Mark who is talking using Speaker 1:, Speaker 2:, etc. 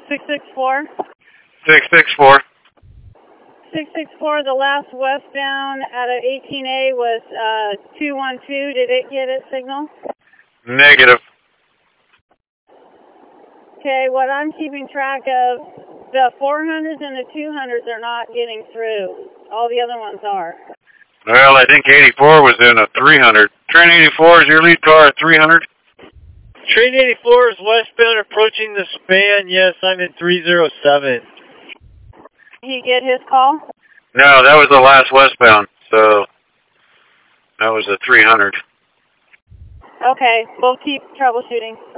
Speaker 1: 664.
Speaker 2: 664.
Speaker 1: 664, the last westbound out of 18A was 212. Did it get its signal?
Speaker 2: Negative.
Speaker 1: Okay, what I'm keeping track of, the 400s and the 200s are not getting through. All the other ones are.
Speaker 2: Well, I think 84 was in a 300. Train 84 is your lead car at 300?
Speaker 3: Train 84 is westbound approaching the span. Yes, I'm in 307.
Speaker 1: He get his call?
Speaker 2: No, that was the last westbound, so that was a 300.
Speaker 1: Okay, we'll keep troubleshooting.